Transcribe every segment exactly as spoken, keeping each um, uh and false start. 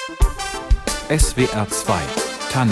S W R zwei Tandem.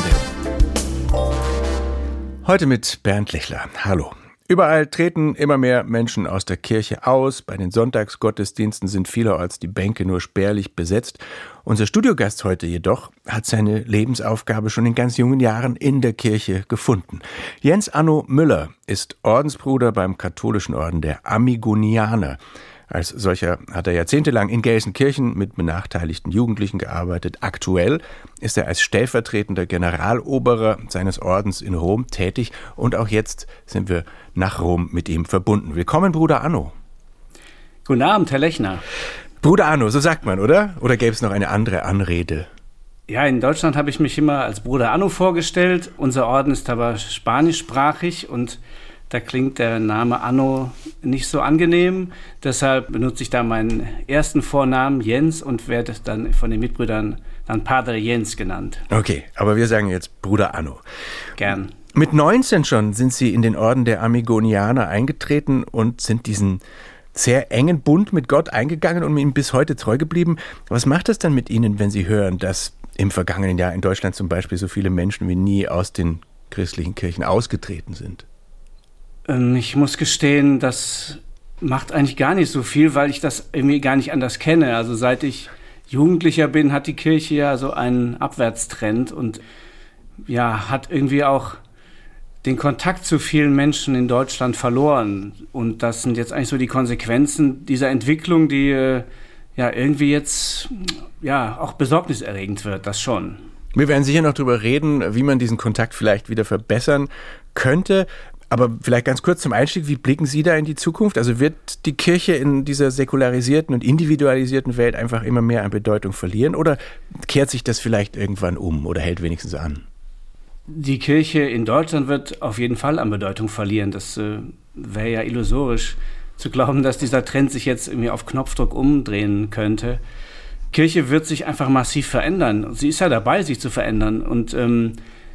Heute mit Bernd Lechler. Hallo. Überall treten immer mehr Menschen aus der Kirche aus. Bei den Sonntagsgottesdiensten sind vielerorts die Bänke nur spärlich besetzt. Unser Studiogast heute jedoch hat seine Lebensaufgabe schon in ganz jungen Jahren in der Kirche gefunden. Jens Anno Müller ist Ordensbruder beim katholischen Orden der Amigonianer. Als solcher hat er jahrzehntelang in Gelsenkirchen mit benachteiligten Jugendlichen gearbeitet. Aktuell ist er als stellvertretender Generaloberer seines Ordens in Rom tätig. Und auch jetzt sind wir nach Rom mit ihm verbunden. Willkommen, Bruder Anno. Guten Abend, Herr Lechner. Bruder Anno, so sagt man, oder? Oder gäbe es noch eine andere Anrede? Ja, in Deutschland habe ich mich immer als Bruder Anno vorgestellt. Unser Orden ist aber spanischsprachig und da klingt der Name Anno nicht so angenehm. Deshalb benutze ich da meinen ersten Vornamen Jens und werde dann von den Mitbrüdern dann Padre Jens genannt. Okay, aber wir sagen jetzt Bruder Anno. Gern. Mit neunzehn schon sind Sie in den Orden der Amigonianer eingetreten und sind diesen sehr engen Bund mit Gott eingegangen und ihm bis heute treu geblieben. Was macht es dann mit Ihnen, wenn Sie hören, dass im vergangenen Jahr in Deutschland zum Beispiel so viele Menschen wie nie aus den christlichen Kirchen ausgetreten sind? Ich muss gestehen, das macht eigentlich gar nicht so viel, weil ich das irgendwie gar nicht anders kenne. Also seit ich Jugendlicher bin, hat die Kirche ja so einen Abwärtstrend und ja, hat irgendwie auch den Kontakt zu vielen Menschen in Deutschland verloren. Und das sind jetzt eigentlich so die Konsequenzen dieser Entwicklung, die äh, ja irgendwie jetzt ja auch besorgniserregend wird, das schon. Wir werden sicher noch darüber reden, wie man diesen Kontakt vielleicht wieder verbessern könnte. Aber vielleicht ganz kurz zum Einstieg, wie blicken Sie da in die Zukunft? Also wird die Kirche in dieser säkularisierten und individualisierten Welt einfach immer mehr an Bedeutung verlieren oder kehrt sich das vielleicht irgendwann um oder hält wenigstens an? Die Kirche in Deutschland wird auf jeden Fall an Bedeutung verlieren. Das äh, wäre ja illusorisch zu glauben, dass dieser Trend sich jetzt irgendwie auf Knopfdruck umdrehen könnte. Kirche wird sich einfach massiv verändern. Sie ist ja dabei, sich zu verändern und ähm,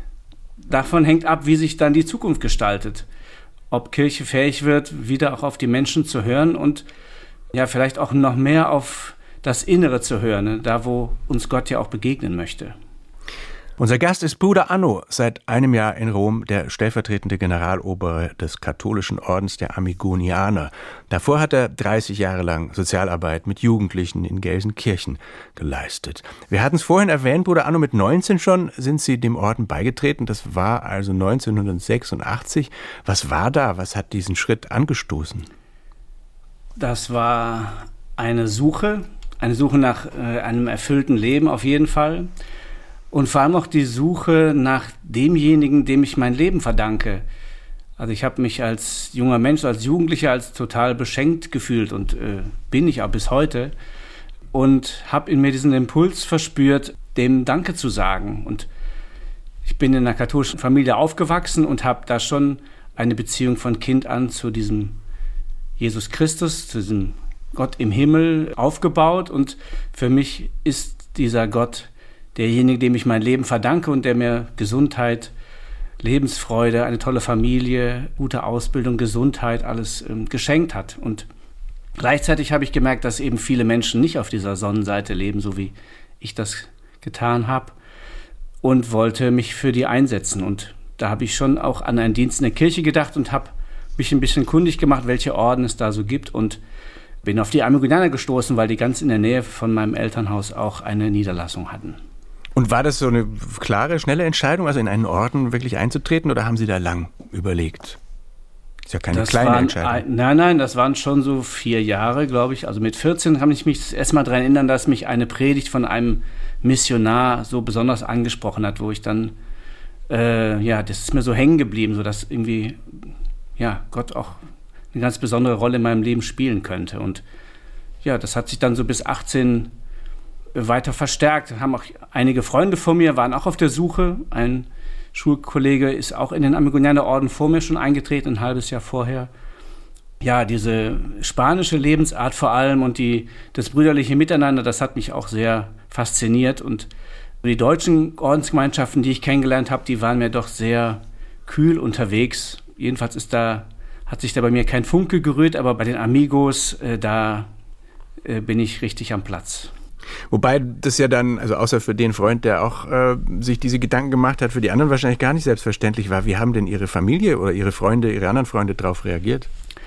davon hängt ab, wie sich dann die Zukunft gestaltet. Ob Kirche fähig wird, wieder auch auf die Menschen zu hören und ja vielleicht auch noch mehr auf das Innere zu hören, ne? Da wo uns Gott ja auch begegnen möchte. Unser Gast ist Bruder Anno, seit einem Jahr in Rom der stellvertretende Generaloberer des katholischen Ordens der Amigonianer. Davor hat er dreißig Jahre lang Sozialarbeit mit Jugendlichen in Gelsenkirchen geleistet. Wir hatten es vorhin erwähnt, Bruder Anno, mit neunzehn schon sind Sie dem Orden beigetreten. Das war also neunzehnhundertsechsundachtzig. Was war da? Was hat diesen Schritt angestoßen? Das war eine Suche, eine Suche nach äh, einem erfüllten Leben auf jeden Fall. Und vor allem auch die Suche nach demjenigen, dem ich mein Leben verdanke. Also ich habe mich als junger Mensch, als Jugendlicher, als total beschenkt gefühlt und äh, bin ich auch bis heute. Und habe in mir diesen Impuls verspürt, dem Danke zu sagen. Und ich bin in einer katholischen Familie aufgewachsen und habe da schon eine Beziehung von Kind an zu diesem Jesus Christus, zu diesem Gott im Himmel aufgebaut. Und für mich ist dieser Gott derjenige, dem ich mein Leben verdanke und der mir Gesundheit, Lebensfreude, eine tolle Familie, gute Ausbildung, Gesundheit, alles ähm, geschenkt hat. Und gleichzeitig habe ich gemerkt, dass eben viele Menschen nicht auf dieser Sonnenseite leben, so wie ich das getan habe, und wollte mich für die einsetzen. Und da habe ich schon auch an einen Dienst in der Kirche gedacht und habe mich ein bisschen kundig gemacht, welche Orden es da so gibt, und bin auf die Amigonianer gestoßen, weil die ganz in der Nähe von meinem Elternhaus auch eine Niederlassung hatten. Und war das so eine klare, schnelle Entscheidung, also in einen Orden wirklich einzutreten, oder haben Sie da lang überlegt? Ist ja keine das kleine waren, Entscheidung. Nein, nein, das waren schon so vier Jahre, glaube ich. Also mit vierzehn kann ich mich erst mal daran erinnern, dass mich eine Predigt von einem Missionar so besonders angesprochen hat, wo ich dann, äh, ja, das ist mir so hängen geblieben, so dass irgendwie, ja, Gott auch eine ganz besondere Rolle in meinem Leben spielen könnte. Und ja, das hat sich dann so bis achtzehn weiter verstärkt. Haben auch einige Freunde von mir, waren auch auf der Suche. Ein Schulkollege ist auch in den Amigonianerorden vor mir schon eingetreten, ein halbes Jahr vorher. Ja, diese spanische Lebensart vor allem und die, das brüderliche Miteinander, das hat mich auch sehr fasziniert. Und die deutschen Ordensgemeinschaften, die ich kennengelernt habe, die waren mir doch sehr kühl unterwegs. Jedenfalls ist da, hat sich da bei mir kein Funke gerührt, aber bei den Amigos, äh, da äh, bin ich richtig am Platz. Wobei das ja dann, also außer für den Freund, der auch äh, sich diese Gedanken gemacht hat, für die anderen wahrscheinlich gar nicht selbstverständlich war. Wie haben denn Ihre Familie oder Ihre Freunde, Ihre anderen Freunde darauf reagiert?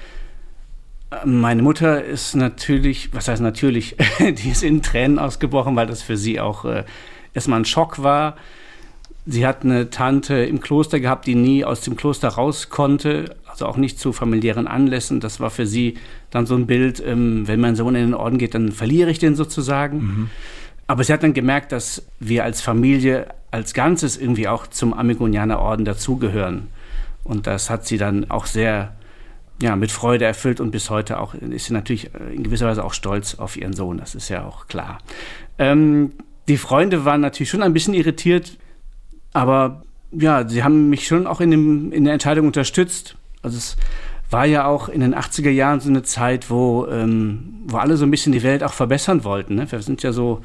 Meine Mutter ist natürlich, was heißt natürlich, die ist in Tränen ausgebrochen, weil das für sie auch äh, erstmal ein Schock war. Sie hat eine Tante im Kloster gehabt, die nie aus dem Kloster raus konnte, also auch nicht zu familiären Anlässen. Das war für sie dann so ein Bild, ähm, wenn mein Sohn in den Orden geht, dann verliere ich den sozusagen. Mhm. Aber sie hat dann gemerkt, dass wir als Familie als Ganzes irgendwie auch zum Amigonianerorden dazugehören. Und das hat sie dann auch sehr ja, mit Freude erfüllt und bis heute auch ist sie natürlich in gewisser Weise auch stolz auf ihren Sohn, das ist ja auch klar. Ähm, die Freunde waren natürlich schon ein bisschen irritiert, aber ja, sie haben mich schon auch in, dem, in der Entscheidung unterstützt. Also es war ja auch in den achtziger Jahren so eine Zeit, wo, ähm, wo alle so ein bisschen die Welt auch verbessern wollten. Ne? Wir sind ja so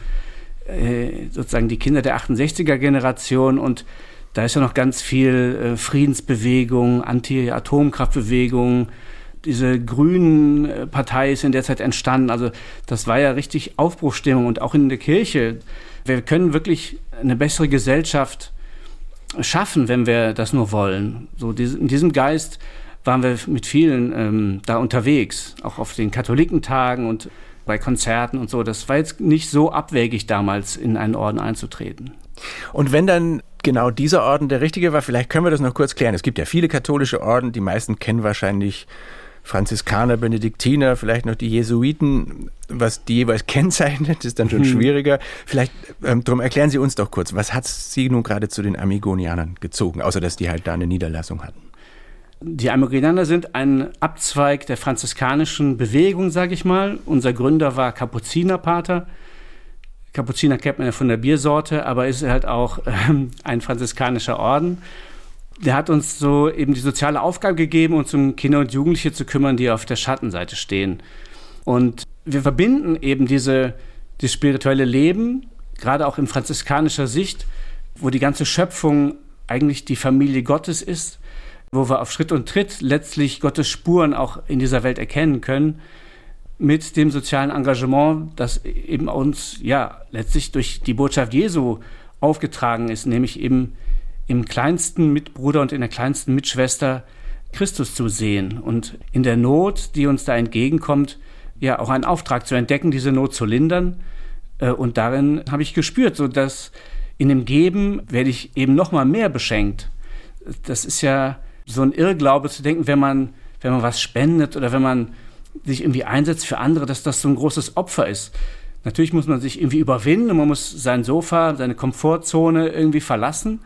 äh, sozusagen die Kinder der achtundsechziger Generation und da ist ja noch ganz viel äh, Friedensbewegung, Anti-Atomkraftbewegung. Diese grünen äh, Partei ist in der Zeit entstanden. Also das war ja richtig Aufbruchsstimmung und auch in der Kirche. Wir können wirklich eine bessere Gesellschaft schaffen, wenn wir das nur wollen. So in diesem Geist waren wir mit vielen ähm, da unterwegs, auch auf den Katholikentagen und bei Konzerten und so. Das war jetzt nicht so abwegig damals, in einen Orden einzutreten. Und wenn dann genau dieser Orden der richtige war, vielleicht können wir das noch kurz klären. Es gibt ja viele katholische Orden, die meisten kennen wahrscheinlich Franziskaner, Benediktiner, vielleicht noch die Jesuiten. Was die jeweils kennzeichnet, ist dann schon hm. schwieriger. Vielleicht, ähm, darum erklären Sie uns doch kurz, was hat Sie nun gerade zu den Amigonianern gezogen, außer dass die halt da eine Niederlassung hatten? Die Amigonianer sind ein Abzweig der franziskanischen Bewegung, sage ich mal. Unser Gründer war Kapuzinerpater. Kapuziner kennt man ja von der Biersorte, aber ist halt auch ähm, ein franziskanischer Orden. Der hat uns so eben die soziale Aufgabe gegeben, uns um Kinder und Jugendliche zu kümmern, die auf der Schattenseite stehen. Und wir verbinden eben diese, dieses spirituelle Leben, gerade auch in franziskanischer Sicht, wo die ganze Schöpfung eigentlich die Familie Gottes ist, wo wir auf Schritt und Tritt letztlich Gottes Spuren auch in dieser Welt erkennen können, mit dem sozialen Engagement, das eben uns ja letztlich durch die Botschaft Jesu aufgetragen ist, nämlich eben im kleinsten Mitbruder und in der kleinsten Mitschwester Christus zu sehen und in der Not, die uns da entgegenkommt, ja auch einen Auftrag zu entdecken, diese Not zu lindern. Und darin habe ich gespürt, so dass in dem Geben werde ich eben noch mal mehr beschenkt. Das ist ja so ein Irrglaube zu denken, wenn man, wenn man was spendet oder wenn man sich irgendwie einsetzt für andere, dass das so ein großes Opfer ist. Natürlich muss man sich irgendwie überwinden und man muss sein Sofa, seine Komfortzone irgendwie verlassen.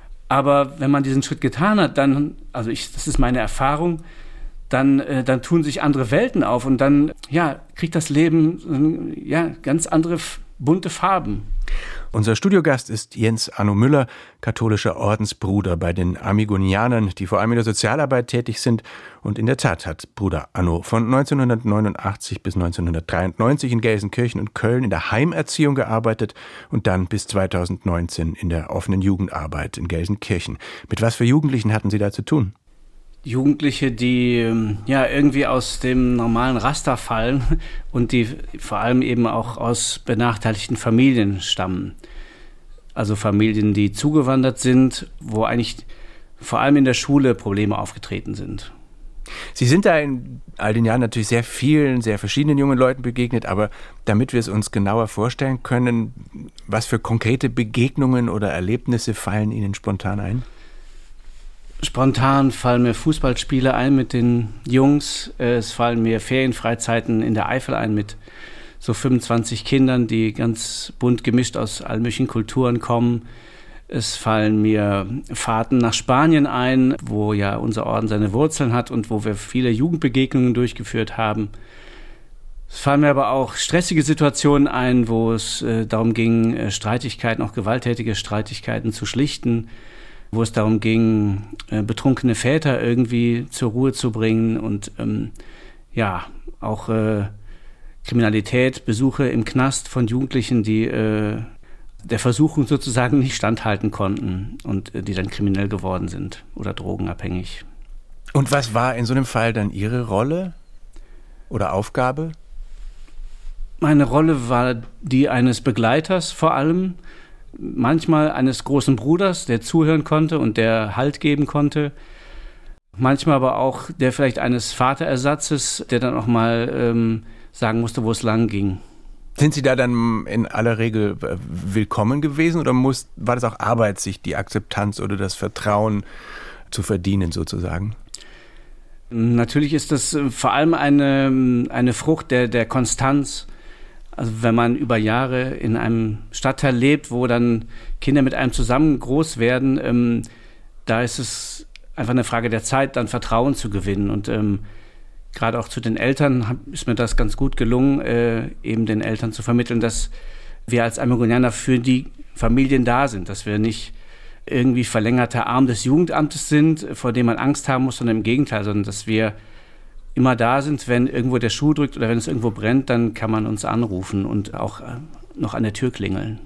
Aber wenn man diesen Schritt getan hat, dann, also ich, das ist meine Erfahrung, dann, äh, dann tun sich andere Welten auf und dann, ja, kriegt das Leben, äh, ja, ganz andere bunte Farben. Unser Studiogast ist Jens Anno Müller, katholischer Ordensbruder bei den Amigonianern, die vor allem in der Sozialarbeit tätig sind. Und in der Tat hat Bruder Anno von neunzehnhundertneunundachtzig bis neunzehnhundertdreiundneunzig in Gelsenkirchen und Köln in der Heimerziehung gearbeitet und dann bis zweitausendneunzehn in der offenen Jugendarbeit in Gelsenkirchen. Mit was für Jugendlichen hatten Sie da zu tun? Jugendliche, die ja irgendwie aus dem normalen Raster fallen und die vor allem eben auch aus benachteiligten Familien stammen. Also Familien, die zugewandert sind, wo eigentlich vor allem in der Schule Probleme aufgetreten sind. Sie sind da in all den Jahren natürlich sehr vielen, sehr verschiedenen jungen Leuten begegnet, aber damit wir es uns genauer vorstellen können, was für konkrete Begegnungen oder Erlebnisse fallen Ihnen spontan ein? Spontan fallen mir Fußballspiele ein mit den Jungs. Es fallen mir Ferienfreizeiten in der Eifel ein mit so fünfundzwanzig Kindern, die ganz bunt gemischt aus allen möglichen Kulturen kommen. Es fallen mir Fahrten nach Spanien ein, wo ja unser Orden seine Wurzeln hat und wo wir viele Jugendbegegnungen durchgeführt haben. Es fallen mir aber auch stressige Situationen ein, wo es äh, darum ging, äh, Streitigkeiten, auch gewalttätige Streitigkeiten zu schlichten, wo es darum ging, äh, betrunkene Väter irgendwie zur Ruhe zu bringen und ähm, ja, auch äh, Kriminalität, Besuche im Knast von Jugendlichen, die äh, der Versuchung sozusagen nicht standhalten konnten und äh, die dann kriminell geworden sind oder drogenabhängig. Und was war in so einem Fall dann Ihre Rolle oder Aufgabe? Meine Rolle war die eines Begleiters vor allem, manchmal eines großen Bruders, der zuhören konnte und der Halt geben konnte. Manchmal aber auch der vielleicht eines Vaterersatzes, der dann auch mal ähm, sagen musste, wo es lang ging. Sind Sie da dann in aller Regel willkommen gewesen oder muss, war das auch Arbeit, sich die Akzeptanz oder das Vertrauen zu verdienen sozusagen? Natürlich ist das vor allem eine, eine Frucht der, der Konstanz. Also wenn man über Jahre in einem Stadtteil lebt, wo dann Kinder mit einem zusammen groß werden, ähm, da ist es einfach eine Frage der Zeit, dann Vertrauen zu gewinnen. Und ähm, gerade auch zu den Eltern ist mir das ganz gut gelungen, äh, eben den Eltern zu vermitteln, dass wir als Ameronianer für die Familien da sind, dass wir nicht irgendwie verlängerter Arm des Jugendamtes sind, vor dem man Angst haben muss, sondern im Gegenteil, sondern dass wir immer da sind, wenn irgendwo der Schuh drückt oder wenn es irgendwo brennt, dann kann man uns anrufen und auch äh, noch an der Tür klingeln.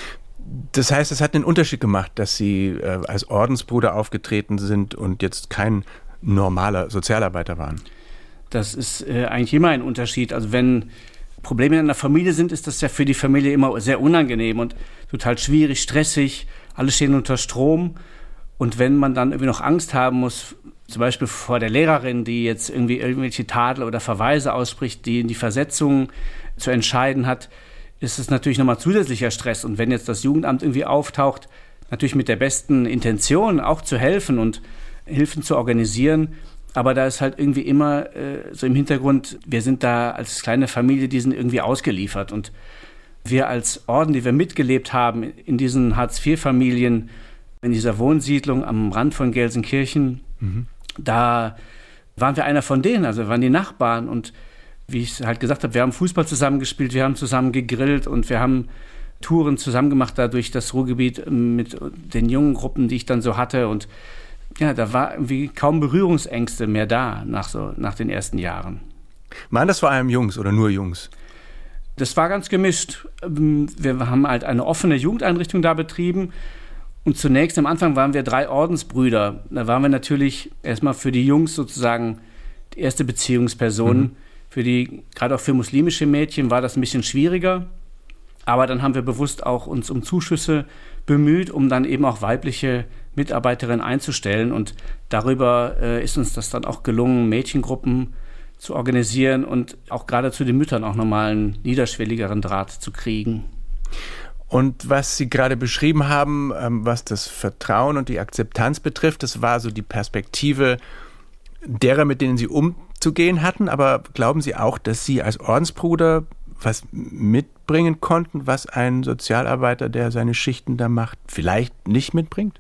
Das heißt, es hat einen Unterschied gemacht, dass Sie äh, als Ordensbruder aufgetreten sind und jetzt kein normaler Sozialarbeiter waren? Das ist äh, eigentlich immer ein Unterschied. Also wenn Probleme in einer Familie sind, ist das ja für die Familie immer sehr unangenehm und total schwierig, stressig. Alle stehen unter Strom. Und wenn man dann irgendwie noch Angst haben muss, zum Beispiel vor der Lehrerin, die jetzt irgendwie irgendwelche Tadel oder Verweise ausspricht, die in die Versetzung zu entscheiden hat, ist es natürlich nochmal zusätzlicher Stress. Und wenn jetzt das Jugendamt irgendwie auftaucht, natürlich mit der besten Intention auch zu helfen und Hilfen zu organisieren, aber da ist halt irgendwie immer äh, so im Hintergrund, wir sind da als kleine Familie, die sind irgendwie ausgeliefert. Und wir als Orden, die wir mitgelebt haben in diesen Hartz vier Familien, in dieser Wohnsiedlung am Rand von Gelsenkirchen, mhm. da waren wir einer von denen, also wir waren die Nachbarn. Und wie ich halt gesagt habe, wir haben Fußball zusammengespielt, wir haben zusammen gegrillt und wir haben Touren zusammen gemacht, da durch das Ruhrgebiet mit den jungen Gruppen, die ich dann so hatte. Und ja, da war irgendwie kaum Berührungsängste mehr da nach, so, nach den ersten Jahren. Waren das vor allem Jungs oder nur Jungs? Das war ganz gemischt. Wir haben halt eine offene Jugendeinrichtung da betrieben. Und zunächst am Anfang waren wir drei Ordensbrüder. Da waren wir natürlich erstmal für die Jungs sozusagen die erste Beziehungsperson. Mhm. Für die, gerade auch für muslimische Mädchen war das ein bisschen schwieriger. Aber dann haben wir bewusst auch uns um Zuschüsse bemüht, um dann eben auch weibliche Mitarbeiterinnen einzustellen. Und darüber äh, ist uns das dann auch gelungen, Mädchengruppen zu organisieren und auch gerade zu den Müttern auch nochmal einen niederschwelligeren Draht zu kriegen. Und was Sie gerade beschrieben haben, ähm, was das Vertrauen und die Akzeptanz betrifft, das war so die Perspektive derer, mit denen Sie umzugehen hatten. Aber glauben Sie auch, dass Sie als Ordensbruder was mitbringen konnten, was ein Sozialarbeiter, der seine Schichten da macht, vielleicht nicht mitbringt?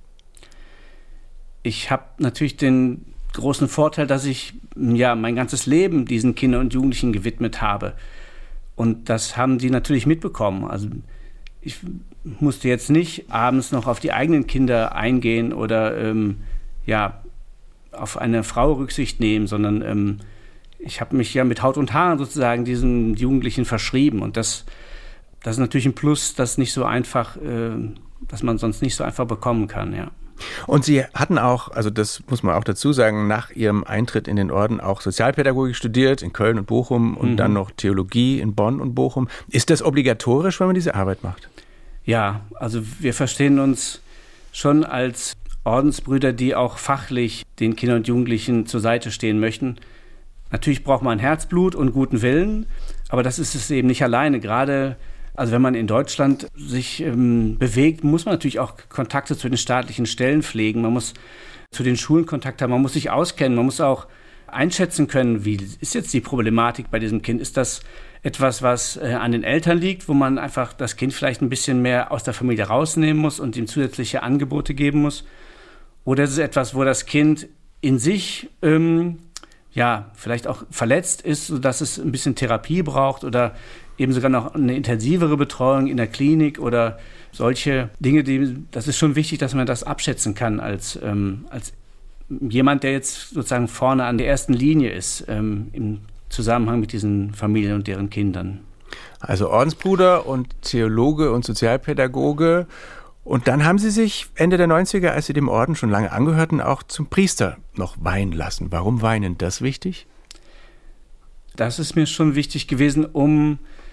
Ich habe natürlich den großen Vorteil, dass ich ja mein ganzes Leben diesen Kindern und Jugendlichen gewidmet habe. Und das haben die natürlich mitbekommen. Also ich musste jetzt nicht abends noch auf die eigenen Kinder eingehen oder ähm, ja, auf eine Frau Rücksicht nehmen, sondern ähm, ich habe mich ja mit Haut und Haaren sozusagen diesen Jugendlichen verschrieben. Und das, das ist natürlich ein Plus, das nicht so einfach, äh, dass man sonst nicht so einfach bekommen kann, ja. Und Sie hatten auch, also das muss man auch dazu sagen, nach Ihrem Eintritt in den Orden auch Sozialpädagogik studiert in Köln und Bochum und mhm. dann noch Theologie in Bonn und Bochum. Ist das obligatorisch, wenn man diese Arbeit macht? Ja, also wir verstehen uns schon als Ordensbrüder, die auch fachlich den Kindern und Jugendlichen zur Seite stehen möchten. Natürlich braucht man Herzblut und guten Willen, aber das ist es eben nicht alleine. Gerade Also wenn man in Deutschland sich ähm, bewegt, muss man natürlich auch Kontakte zu den staatlichen Stellen pflegen. Man muss zu den Schulen Kontakt haben, man muss sich auskennen, man muss auch einschätzen können, wie ist jetzt die Problematik bei diesem Kind. Ist das etwas, was äh, an den Eltern liegt, wo man einfach das Kind vielleicht ein bisschen mehr aus der Familie rausnehmen muss und ihm zusätzliche Angebote geben muss? Oder ist es etwas, wo das Kind in sich ähm, ja vielleicht auch verletzt ist, sodass es ein bisschen Therapie braucht oder eben sogar noch eine intensivere Betreuung in der Klinik oder solche Dinge, die, das ist schon wichtig, dass man das abschätzen kann als, ähm, als jemand, der jetzt sozusagen vorne an der ersten Linie ist, ähm, im Zusammenhang mit diesen Familien und deren Kindern. Also Ordensbruder und Theologe und Sozialpädagoge. Und dann haben Sie sich Ende der neunziger, als Sie dem Orden schon lange angehörten, auch zum Priester noch weihen lassen. Warum weinen? Das wichtig? Das ist mir schon wichtig gewesen, um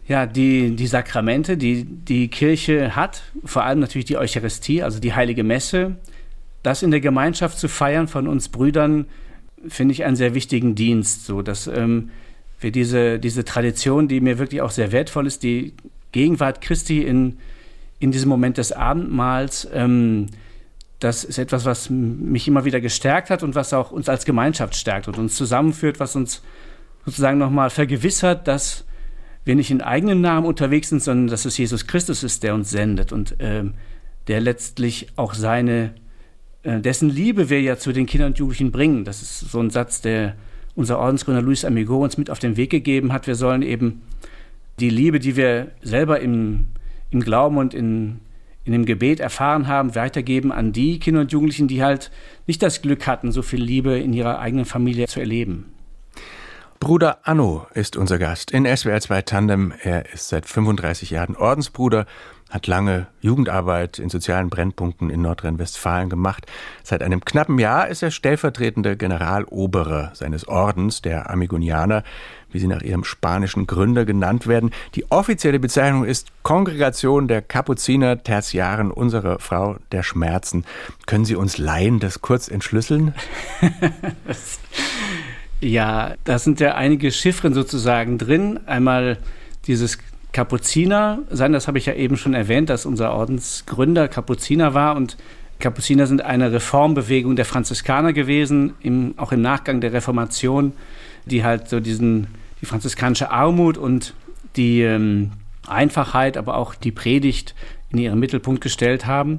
Ja, die, die Sakramente, die die Kirche hat, vor allem natürlich die Eucharistie, also die Heilige Messe, das in der Gemeinschaft zu feiern von uns Brüdern, finde ich einen sehr wichtigen Dienst, so dass ähm, wir diese, diese Tradition, die mir wirklich auch sehr wertvoll ist, die Gegenwart Christi in, in diesem Moment des Abendmahls, ähm, das ist etwas, was mich immer wieder gestärkt hat und was auch uns als Gemeinschaft stärkt und uns zusammenführt, was uns sozusagen nochmal vergewissert, dass wir nicht in eigenem Namen unterwegs sind, sondern dass es Jesus Christus ist, der uns sendet und ähm, der letztlich auch seine, äh, dessen Liebe wir ja zu den Kindern und Jugendlichen bringen. Das ist so ein Satz, der unser Ordensgründer Luis Amigo uns mit auf den Weg gegeben hat. Wir sollen eben die Liebe, die wir selber im, im Glauben und in, in dem Gebet erfahren haben, weitergeben an die Kinder und Jugendlichen, die halt nicht das Glück hatten, so viel Liebe in ihrer eigenen Familie zu erleben. Bruder Anno ist unser Gast in S W R zwei Tandem. Er ist seit fünfunddreißig Jahren Ordensbruder, hat lange Jugendarbeit in sozialen Brennpunkten in Nordrhein-Westfalen gemacht. Seit einem knappen Jahr ist er stellvertretender Generaloberer seines Ordens, der Amigonianer, wie sie nach ihrem spanischen Gründer genannt werden. Die offizielle Bezeichnung ist Kongregation der Kapuziner Tertiaren unserer Frau der Schmerzen. Können Sie uns Laien das kurz entschlüsseln? Ja, da sind ja einige Chiffren sozusagen drin. Einmal dieses Kapuziner sein, das habe ich ja eben schon erwähnt, dass unser Ordensgründer Kapuziner war. Und Kapuziner sind eine Reformbewegung der Franziskaner gewesen, im, auch im Nachgang der Reformation, die halt so diesen, die franziskanische Armut und die ähm, Einfachheit, aber auch die Predigt in ihren Mittelpunkt gestellt haben.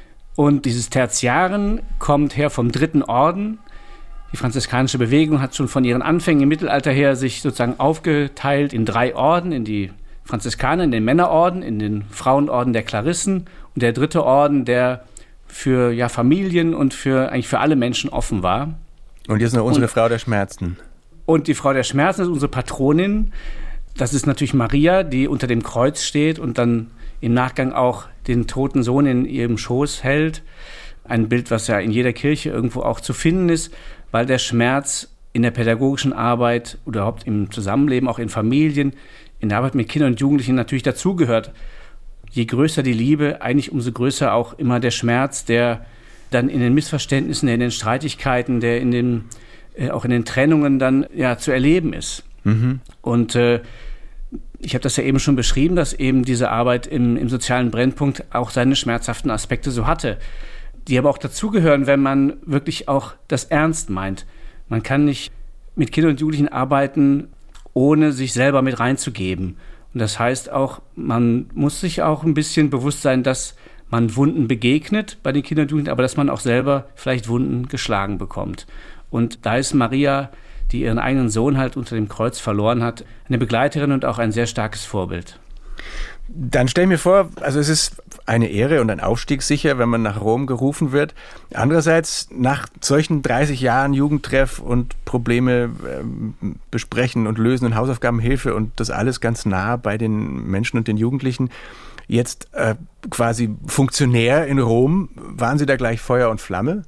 Und dieses Tertiaren kommt her vom dritten Orden. Die franziskanische Bewegung hat schon von ihren Anfängen im Mittelalter her sich sozusagen aufgeteilt in drei Orden, in die Franziskaner, in den Männerorden, in den Frauenorden der Klarissen und der dritte Orden, der für ja, Familien und für eigentlich für alle Menschen offen war. Und jetzt noch unsere und, Frau der Schmerzen. Und die Frau der Schmerzen ist unsere Patronin. Das ist natürlich Maria, die unter dem Kreuz steht und dann im Nachgang auch den toten Sohn in ihrem Schoß hält. Ein Bild, was ja in jeder Kirche irgendwo auch zu finden ist, weil der Schmerz in der pädagogischen Arbeit oder überhaupt im Zusammenleben, auch in Familien, in der Arbeit mit Kindern und Jugendlichen natürlich dazugehört. Je größer die Liebe, eigentlich umso größer auch immer der Schmerz, der dann in den Missverständnissen, der in den Streitigkeiten, der in den, äh, auch in den Trennungen dann ja zu erleben ist. Mhm. Und äh, ich habe das ja eben schon beschrieben, dass eben diese Arbeit im, im sozialen Brennpunkt auch seine schmerzhaften Aspekte so hatte, die aber auch dazugehören, wenn man wirklich auch das ernst meint. Man kann nicht mit Kindern und Jugendlichen arbeiten, ohne sich selber mit reinzugeben. Und das heißt auch, man muss sich auch ein bisschen bewusst sein, dass man Wunden begegnet bei den Kindern und Jugendlichen, aber dass man auch selber vielleicht Wunden geschlagen bekommt. Und da ist Maria, die ihren eigenen Sohn halt unter dem Kreuz verloren hat, eine Begleiterin und auch ein sehr starkes Vorbild. Dann stell mir vor, also es ist eine Ehre und ein Aufstieg sicher, wenn man nach Rom gerufen wird. Andererseits, nach solchen dreißig Jahren Jugendtreff und Probleme äh, besprechen und lösen und Hausaufgabenhilfe und das alles ganz nah bei den Menschen und den Jugendlichen, jetzt äh, quasi Funktionär in Rom, waren Sie da gleich Feuer und Flamme?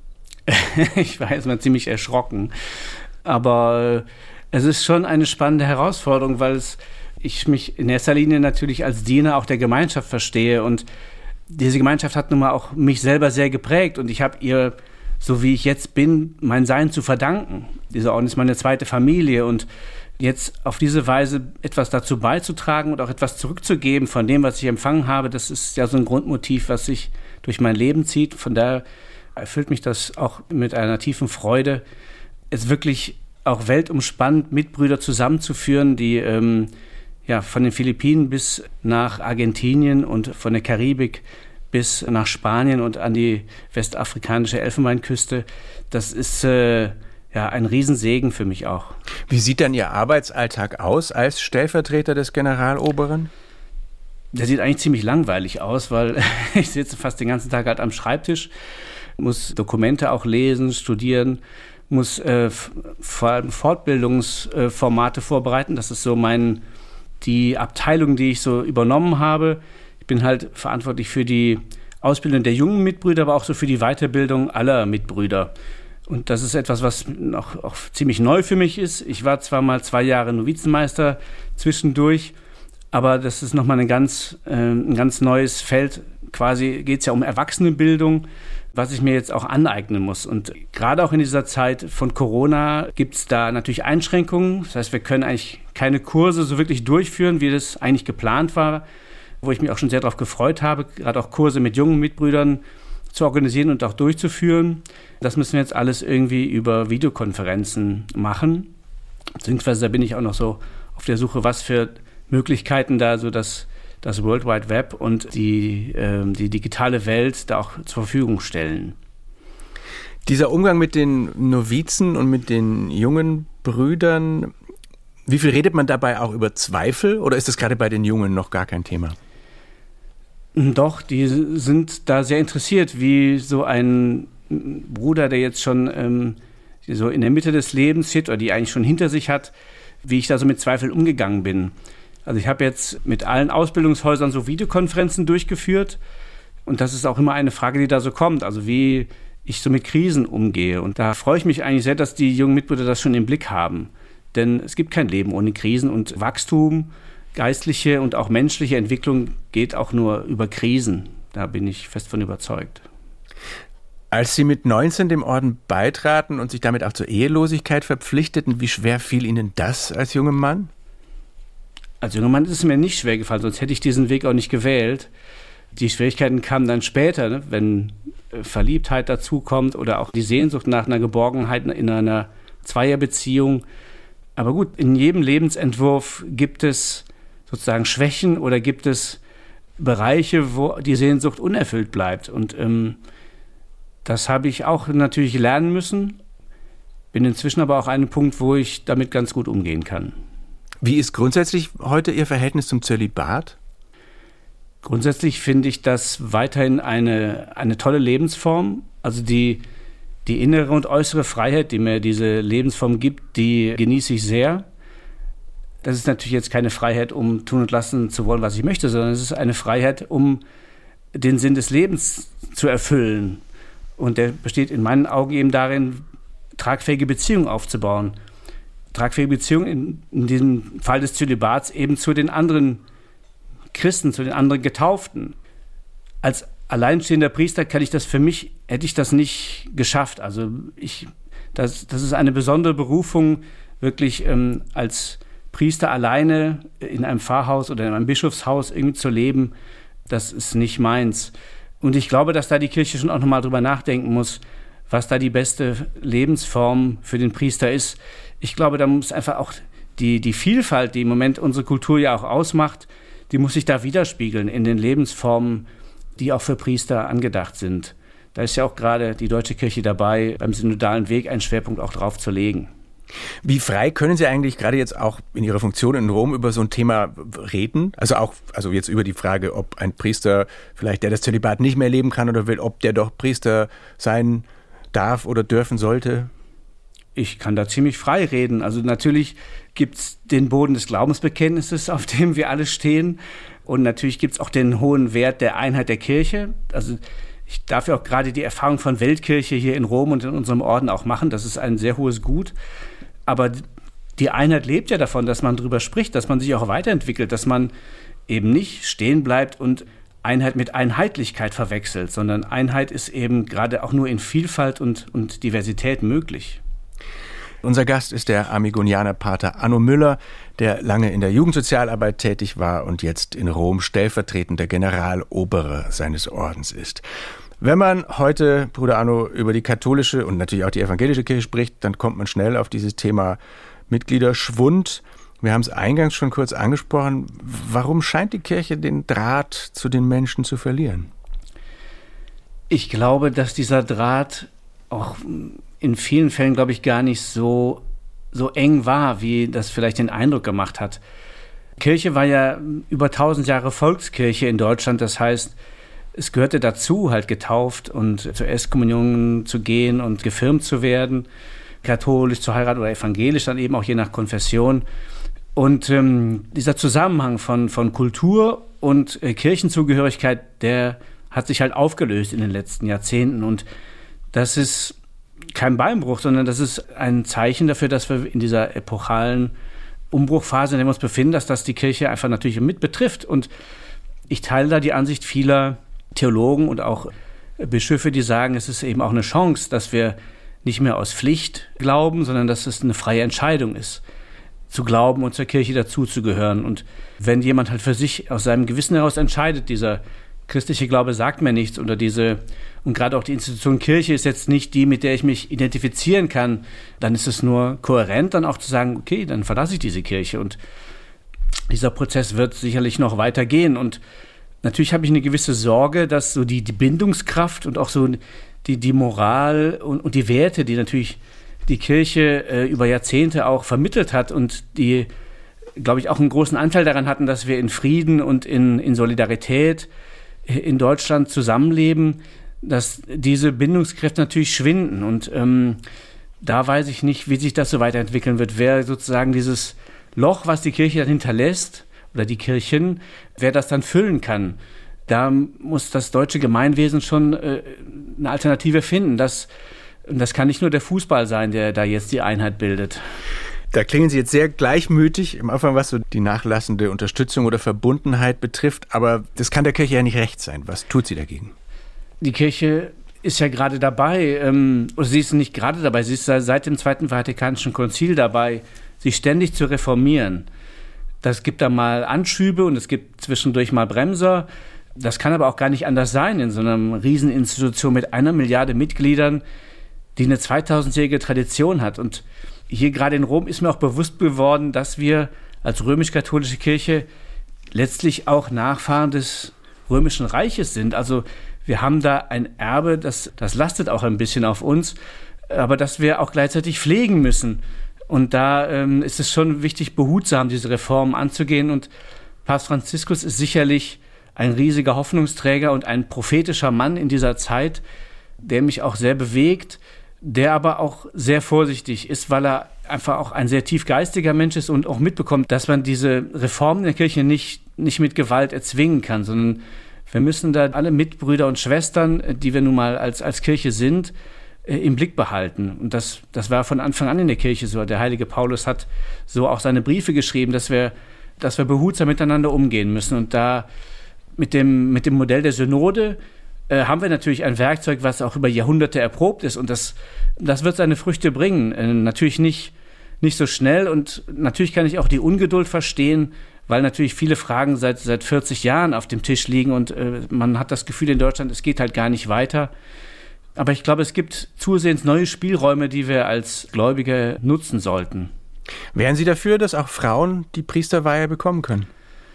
Ich war jetzt mal ziemlich erschrocken, aber es ist schon eine spannende Herausforderung, weil es ich mich in erster Linie natürlich als Diener auch der Gemeinschaft verstehe und diese Gemeinschaft hat nun mal auch mich selber sehr geprägt und ich habe ihr, so wie ich jetzt bin, mein Sein zu verdanken. Dieser Orden ist meine zweite Familie und jetzt auf diese Weise etwas dazu beizutragen und auch etwas zurückzugeben von dem, was ich empfangen habe, das ist ja so ein Grundmotiv, was sich durch mein Leben zieht. Von daher erfüllt mich das auch mit einer tiefen Freude, es wirklich auch weltumspannend Mitbrüder zusammenzuführen, die ähm, ja, von den Philippinen bis nach Argentinien und von der Karibik bis nach Spanien und an die westafrikanische Elfenbeinküste. Das ist äh, ja ein Riesensegen für mich auch. Wie sieht dann Ihr Arbeitsalltag aus als Stellvertreter des Generaloberen? Der sieht eigentlich ziemlich langweilig aus, weil ich sitze fast den ganzen Tag halt am Schreibtisch, muss Dokumente auch lesen, studieren, muss äh, vor allem Fortbildungsformate vorbereiten. Das ist so mein die Abteilung, die ich so übernommen habe. Ich bin halt verantwortlich für die Ausbildung der jungen Mitbrüder, aber auch so für die Weiterbildung aller Mitbrüder. Und das ist etwas, was noch auch ziemlich neu für mich ist. Ich war zwar mal zwei Jahre Novizenmeister zwischendurch, Aber das ist nochmal ein ganz, äh, ein ganz neues Feld. Quasi geht es ja um Erwachsenenbildung, was ich mir jetzt auch aneignen muss. Und gerade auch in dieser Zeit von Corona gibt es da natürlich Einschränkungen. Das heißt, wir können eigentlich keine Kurse so wirklich durchführen, wie das eigentlich geplant war, wo ich mich auch schon sehr darauf gefreut habe, gerade auch Kurse mit jungen Mitbrüdern zu organisieren und auch durchzuführen. Das müssen wir jetzt alles irgendwie über Videokonferenzen machen. Beziehungsweise da bin ich auch noch so auf der Suche, was für Möglichkeiten da so das, das World Wide Web und die, äh, die digitale Welt da auch zur Verfügung stellen. Dieser Umgang mit den Novizen und mit den jungen Brüdern, wie viel redet man dabei auch über Zweifel oder ist das gerade bei den Jungen noch gar kein Thema? Doch, die sind da sehr interessiert, wie so ein Bruder, der jetzt schon ähm, so in der Mitte des Lebens steht oder die eigentlich schon hinter sich hat, wie ich da so mit Zweifeln umgegangen bin. Also ich habe jetzt mit allen Ausbildungshäusern so Videokonferenzen durchgeführt und das ist auch immer eine Frage, die da so kommt, also wie ich so mit Krisen umgehe. Und da freue ich mich eigentlich sehr, dass die jungen Mitbrüder das schon im Blick haben. Denn es gibt kein Leben ohne Krisen und Wachstum, geistliche und auch menschliche Entwicklung geht auch nur über Krisen. Da bin ich fest von überzeugt. Als Sie mit neunzehn dem Orden beitraten und sich damit auch zur Ehelosigkeit verpflichteten, wie schwer fiel Ihnen das als junger Mann? Als junger Mann ist es mir nicht schwer gefallen, sonst hätte ich diesen Weg auch nicht gewählt. Die Schwierigkeiten kamen dann später, ne, wenn Verliebtheit dazukommt oder auch die Sehnsucht nach einer Geborgenheit in einer Zweierbeziehung. Aber gut, in jedem Lebensentwurf gibt es sozusagen Schwächen oder gibt es Bereiche, wo die Sehnsucht unerfüllt bleibt. Und ähm, das habe ich auch natürlich lernen müssen. Bin inzwischen aber auch an einem Punkt, wo ich damit ganz gut umgehen kann. Wie ist grundsätzlich heute Ihr Verhältnis zum Zölibat? Grundsätzlich finde ich das weiterhin eine, eine tolle Lebensform. Also die, die innere und äußere Freiheit, die mir diese Lebensform gibt, die genieße ich sehr. Das ist natürlich jetzt keine Freiheit, um tun und lassen zu wollen, was ich möchte, sondern es ist eine Freiheit, um den Sinn des Lebens zu erfüllen. Und der besteht in meinen Augen eben darin, tragfähige Beziehungen aufzubauen. Tragfähige Beziehungen in, in diesem Fall des Zölibats eben zu den anderen Christen, zu den anderen Getauften. Als alleinstehender Priester kann ich das für mich, hätte ich das nicht geschafft. Also ich, das, das ist eine besondere Berufung, wirklich ähm, als Priester alleine in einem Pfarrhaus oder in einem Bischofshaus irgendwie zu leben. Das ist nicht meins. Und ich glaube, dass da die Kirche schon auch nochmal drüber nachdenken muss, was da die beste Lebensform für den Priester ist. Ich glaube, da muss einfach auch die, die Vielfalt, die im Moment unsere Kultur ja auch ausmacht, die muss sich da widerspiegeln in den Lebensformen, die auch für Priester angedacht sind. Da ist ja auch gerade die Deutsche Kirche dabei, beim synodalen Weg einen Schwerpunkt auch drauf zu legen. Wie frei können Sie eigentlich gerade jetzt auch in Ihrer Funktion in Rom über so ein Thema reden? Also auch, also jetzt über die Frage, ob ein Priester vielleicht, der das Zölibat nicht mehr leben kann oder will, ob der doch Priester sein darf oder dürfen sollte? Ich kann da ziemlich frei reden. Also natürlich gibt es den Boden des Glaubensbekenntnisses, auf dem wir alle stehen. Und natürlich gibt es auch den hohen Wert der Einheit der Kirche. Also ich darf ja auch gerade die Erfahrung von Weltkirche hier in Rom und in unserem Orden auch machen. Das ist ein sehr hohes Gut. Aber die Einheit lebt ja davon, dass man darüber spricht, dass man sich auch weiterentwickelt, dass man eben nicht stehen bleibt und Einheit mit Einheitlichkeit verwechselt, sondern Einheit ist eben gerade auch nur in Vielfalt und, und Diversität möglich. Unser Gast ist der Amigonianer Pater Anno Müller, der lange in der Jugendsozialarbeit tätig war und jetzt in Rom stellvertretender Generalobere seines Ordens ist. Wenn man heute, Bruder Anno, über die katholische und natürlich auch die evangelische Kirche spricht, dann kommt man schnell auf dieses Thema Mitgliederschwund. Wir haben es eingangs schon kurz angesprochen. Warum scheint die Kirche den Draht zu den Menschen zu verlieren? Ich glaube, dass dieser Draht auch in vielen Fällen, glaube ich, gar nicht so, so eng war, wie das vielleicht den Eindruck gemacht hat. Kirche war ja über tausend Jahre Volkskirche in Deutschland. Das heißt, es gehörte dazu, halt getauft und zur Erstkommunion zu gehen und gefirmt zu werden, katholisch zu heiraten oder evangelisch, dann eben auch je nach Konfession. Und ähm, dieser Zusammenhang von, von Kultur und äh, Kirchenzugehörigkeit, der hat sich halt aufgelöst in den letzten Jahrzehnten. Und das ist kein Beinbruch, sondern das ist ein Zeichen dafür, dass wir in dieser epochalen Umbruchphase, in der wir uns befinden, dass das die Kirche einfach natürlich mit betrifft. Und ich teile da die Ansicht vieler Theologen und auch Bischöfe, die sagen, es ist eben auch eine Chance, dass wir nicht mehr aus Pflicht glauben, sondern dass es eine freie Entscheidung ist, zu glauben und zur Kirche dazuzugehören. Und wenn jemand halt für sich aus seinem Gewissen heraus entscheidet, dieser christliche Glaube sagt mir nichts, oder diese, und gerade auch die Institution Kirche ist jetzt nicht die, mit der ich mich identifizieren kann, dann ist es nur kohärent, dann auch zu sagen, okay, dann verlasse ich diese Kirche. Und dieser Prozess wird sicherlich noch weitergehen. Und natürlich habe ich eine gewisse Sorge, dass so die, die Bindungskraft und auch so die, die Moral und, und die Werte, die natürlich die Kirche äh, über Jahrzehnte auch vermittelt hat und die, glaube ich, auch einen großen Anteil daran hatten, dass wir in Frieden und in, in Solidarität in Deutschland zusammenleben, dass diese Bindungskräfte natürlich schwinden. Und ähm, da weiß ich nicht, wie sich das so weiterentwickeln wird. Wer sozusagen dieses Loch, was die Kirche dann hinterlässt, oder die Kirchen, wer das dann füllen kann, da muss das deutsche Gemeinwesen schon äh, eine Alternative finden. Das, das kann nicht nur der Fußball sein, der da jetzt die Einheit bildet. Da klingen Sie jetzt sehr gleichmütig, am Anfang was so die nachlassende Unterstützung oder Verbundenheit betrifft, aber das kann der Kirche ja nicht recht sein. Was tut sie dagegen? Die Kirche ist ja gerade dabei, ähm, oder sie ist nicht gerade dabei, sie ist seit dem Zweiten Vatikanischen Konzil dabei, sich ständig zu reformieren. Das gibt da mal Anschübe und es gibt zwischendurch mal Bremser. Das kann aber auch gar nicht anders sein in so einer Rieseninstitution mit einer Milliarde Mitgliedern, die eine zweitausendjährige Tradition hat. Und hier gerade in Rom ist mir auch bewusst geworden, dass wir als römisch-katholische Kirche letztlich auch Nachfahren des Römischen Reiches sind. Also wir haben da ein Erbe, das, das lastet auch ein bisschen auf uns, aber das wir auch gleichzeitig pflegen müssen. Und da ähm, ist es schon wichtig, behutsam diese Reformen anzugehen. Und Papst Franziskus ist sicherlich ein riesiger Hoffnungsträger und ein prophetischer Mann in dieser Zeit, der mich auch sehr bewegt, der aber auch sehr vorsichtig ist, weil er einfach auch ein sehr tiefgeistiger Mensch ist und auch mitbekommt, dass man diese Reformen der Kirche nicht, nicht mit Gewalt erzwingen kann, sondern wir müssen da alle Mitbrüder und Schwestern, die wir nun mal als, als Kirche sind, im Blick behalten. Und das, das war von Anfang an in der Kirche so. Der heilige Paulus hat so auch seine Briefe geschrieben, dass wir, dass wir behutsam miteinander umgehen müssen. Und da mit dem, mit dem Modell der Synode äh, haben wir natürlich ein Werkzeug, was auch über Jahrhunderte erprobt ist. Und das, das wird seine Früchte bringen. Äh, natürlich nicht, nicht so schnell. Und natürlich kann ich auch die Ungeduld verstehen, weil natürlich viele Fragen seit, seit vierzig Jahren auf dem Tisch liegen. Und äh, man hat das Gefühl in Deutschland, es geht halt gar nicht weiter. Aber ich glaube, es gibt zusehends neue Spielräume, die wir als Gläubige nutzen sollten. Wären Sie dafür, dass auch Frauen die Priesterweihe bekommen können?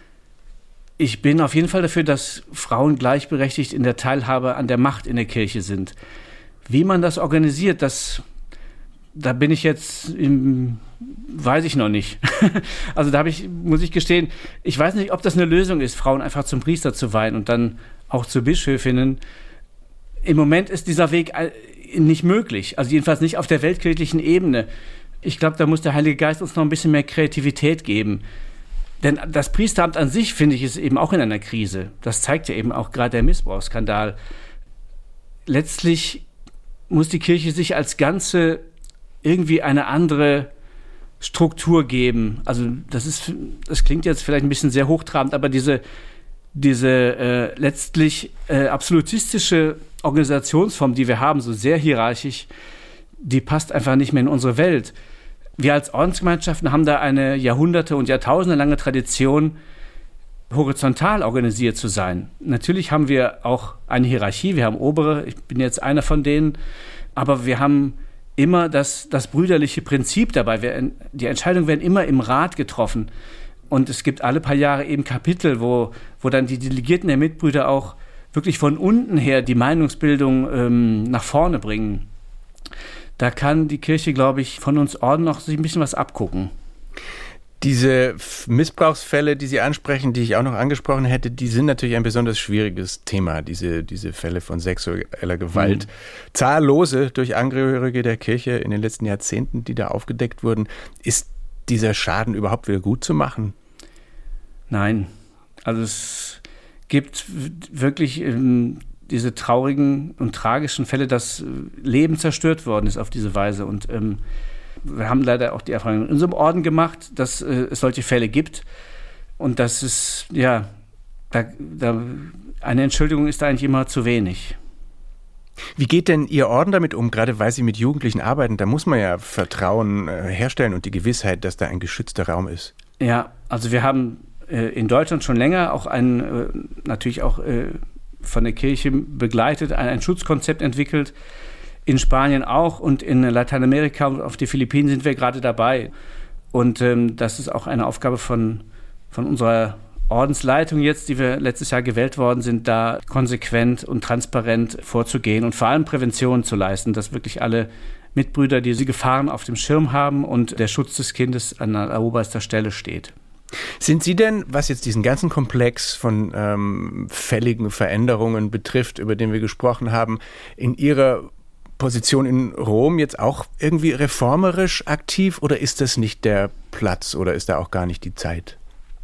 Ich bin auf jeden Fall dafür, dass Frauen gleichberechtigt in der Teilhabe an der Macht in der Kirche sind. Wie man das organisiert, das, da bin ich jetzt, im, weiß ich noch nicht. Also da habe ich, muss ich gestehen, ich weiß nicht, ob das eine Lösung ist, Frauen einfach zum Priester zu weihen und dann auch zu Bischöfinnen. Im Moment ist dieser Weg nicht möglich, also jedenfalls nicht auf der weltkirchlichen Ebene. Ich glaube, da muss der Heilige Geist uns noch ein bisschen mehr Kreativität geben. Denn das Priesteramt an sich, finde ich, ist eben auch in einer Krise. Das zeigt ja eben auch gerade der Missbrauchsskandal. Letztlich muss die Kirche sich als Ganze irgendwie eine andere Struktur geben. Also das ist, das klingt jetzt vielleicht ein bisschen sehr hochtrabend, aber diese, diese äh, letztlich äh, absolutistische Organisationsform, die wir haben, so sehr hierarchisch, die passt einfach nicht mehr in unsere Welt. Wir als Ordensgemeinschaften haben da eine Jahrhunderte- und Jahrtausendelange Tradition, horizontal organisiert zu sein. Natürlich haben wir auch eine Hierarchie, wir haben obere, ich bin jetzt einer von denen, aber wir haben immer das, das brüderliche Prinzip dabei. Wir, die Entscheidungen werden immer im Rat getroffen. Und es gibt alle paar Jahre eben Kapitel, wo, wo dann die Delegierten der Mitbrüder auch wirklich von unten her die Meinungsbildung ähm, nach vorne bringen. Da kann die Kirche, glaube ich, von uns Orden noch sich ein bisschen was abgucken. Diese Missbrauchsfälle, die Sie ansprechen, die ich auch noch angesprochen hätte, die sind natürlich ein besonders schwieriges Thema, diese, diese Fälle von sexueller Gewalt. Mhm. Zahllose durch Angehörige der Kirche in den letzten Jahrzehnten, die da aufgedeckt wurden. Ist dieser Schaden überhaupt wieder gut zu machen? Nein. Also es gibt wirklich ähm, diese traurigen und tragischen Fälle, dass Leben zerstört worden ist auf diese Weise. Und ähm, wir haben leider auch die Erfahrung in unserem Orden gemacht, dass äh, es solche Fälle gibt und dass es, ja, da, da, eine Entschuldigung ist da eigentlich immer zu wenig. Wie geht denn Ihr Orden damit um, gerade weil Sie mit Jugendlichen arbeiten? Da muss man ja Vertrauen äh, herstellen und die Gewissheit, dass da ein geschützter Raum ist. Ja, also wir haben äh, in Deutschland schon länger auch ein, äh, natürlich auch äh, von der Kirche begleitet, ein, ein Schutzkonzept entwickelt. In Spanien auch und in Lateinamerika und auf die Philippinen sind wir gerade dabei. Und ähm, das ist auch eine Aufgabe von, von unserer Ordensleitung jetzt, die wir letztes Jahr gewählt worden sind, da konsequent und transparent vorzugehen und vor allem Prävention zu leisten, dass wirklich alle Mitbrüder diese Gefahren auf dem Schirm haben und der Schutz des Kindes an oberster Stelle steht. Sind Sie denn, was jetzt diesen ganzen Komplex von ähm, fälligen Veränderungen betrifft, über den wir gesprochen haben, in Ihrer Position in Rom jetzt auch irgendwie reformerisch aktiv oder ist das nicht der Platz oder ist da auch gar nicht die Zeit?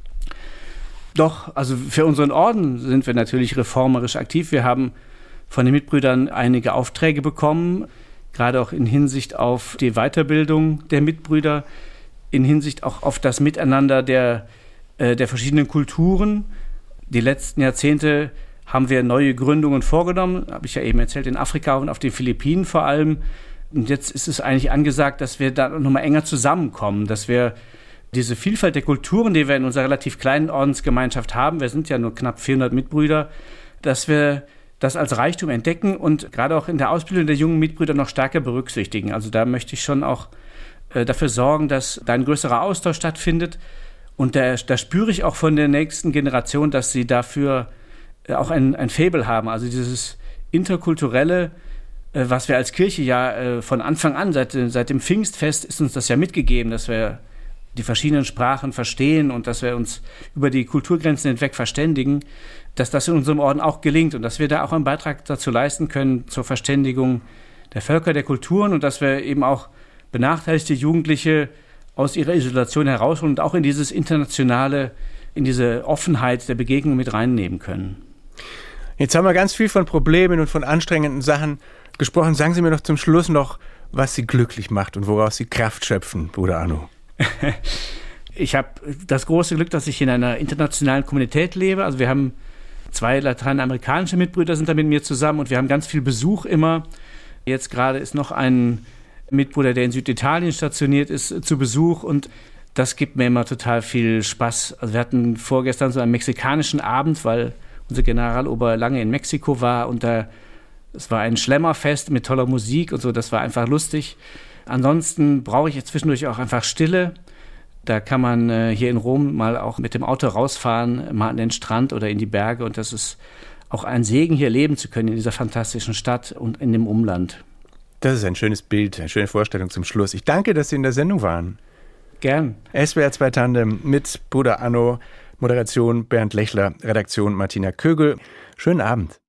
Doch, also für unseren Orden sind wir natürlich reformerisch aktiv. Wir haben von den Mitbrüdern einige Aufträge bekommen, gerade auch in Hinsicht auf die Weiterbildung der Mitbrüder, in Hinsicht auch auf das Miteinander der, äh, der verschiedenen Kulturen. Die letzten Jahrzehnte haben wir neue Gründungen vorgenommen, habe ich ja eben erzählt, in Afrika und auf den Philippinen vor allem. Und jetzt ist es eigentlich angesagt, dass wir da nochmal enger zusammenkommen, dass wir diese Vielfalt der Kulturen, die wir in unserer relativ kleinen Ordensgemeinschaft haben, wir sind ja nur knapp vierhundert Mitbrüder, dass wir das als Reichtum entdecken und gerade auch in der Ausbildung der jungen Mitbrüder noch stärker berücksichtigen. Also da möchte ich schon auch äh, dafür sorgen, dass da ein größerer Austausch stattfindet. Und da, da spüre ich auch von der nächsten Generation, dass sie dafür äh, auch ein, ein Faible haben. Also dieses interkulturelle, äh, was wir als Kirche ja äh, von Anfang an, seit, seit dem Pfingstfest ist uns das ja mitgegeben, dass wir die verschiedenen Sprachen verstehen und dass wir uns über die Kulturgrenzen hinweg verständigen, dass das in unserem Orden auch gelingt und dass wir da auch einen Beitrag dazu leisten können zur Verständigung der Völker, der Kulturen und dass wir eben auch benachteiligte Jugendliche aus ihrer Isolation herausholen und auch in dieses internationale, in diese Offenheit der Begegnung mit reinnehmen können. Jetzt haben wir ganz viel von Problemen und von anstrengenden Sachen gesprochen. Sagen Sie mir doch zum Schluss noch, was Sie glücklich macht und woraus Sie Kraft schöpfen, Bruder Arno. Ich habe das große Glück, dass ich in einer internationalen Kommunität lebe. Also wir haben zwei lateinamerikanische Mitbrüder sind da mit mir zusammen und wir haben ganz viel Besuch immer. Jetzt gerade ist noch ein Mitbruder, der in Süditalien stationiert ist, zu Besuch und das gibt mir immer total viel Spaß. Also wir hatten vorgestern so einen mexikanischen Abend, weil unser Generalober lange in Mexiko war und da es war ein Schlemmerfest mit toller Musik und so, das war einfach lustig. Ansonsten brauche ich jetzt zwischendurch auch einfach Stille. Da kann man äh, hier in Rom mal auch mit dem Auto rausfahren, mal an den Strand oder in die Berge. Und das ist auch ein Segen, hier leben zu können in dieser fantastischen Stadt und in dem Umland. Das ist ein schönes Bild, eine schöne Vorstellung zum Schluss. Ich danke, dass Sie in der Sendung waren. Gern. S W R zwei Tandem mit Bruder Arno, Moderation Bernd Lechler, Redaktion Martina Kögel. Schönen Abend.